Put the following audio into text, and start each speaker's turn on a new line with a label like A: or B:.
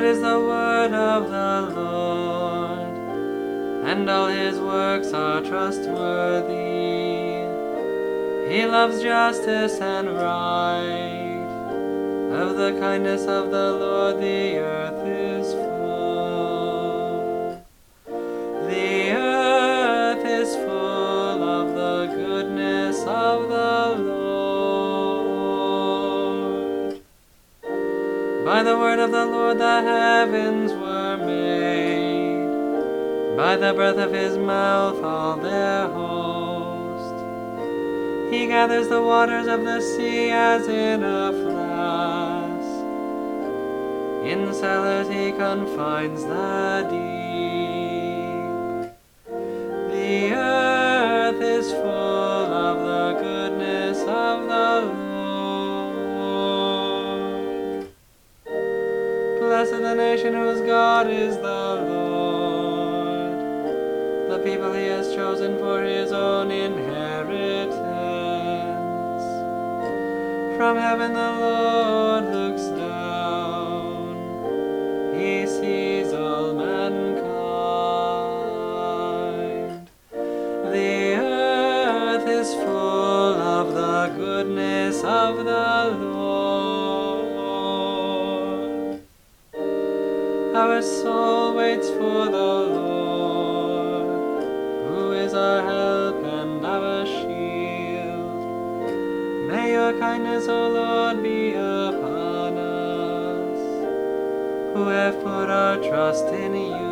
A: Great is the word of the Lord, and all his works are trustworthy. He loves justice and right. Of the kindness of the Lord the earth is full. The earth is full of the goodness of the Lord. By the word of the Lord the heavens were made, by the breath of his mouth all their host. He gathers the waters of the sea as in a flask. In cellars he confines the deep. The earth is full of the goodness of the Lord. Blessed the nation whose God is the Lord, the people he has chosen for his own inheritance. From heaven the Lord looks down, he sees all mankind. The earth is full of the goodness of the Lord. Our soul waits for the Lord, who is our help and our shield. May your kindness, O Lord, be upon us, who have put our trust in you.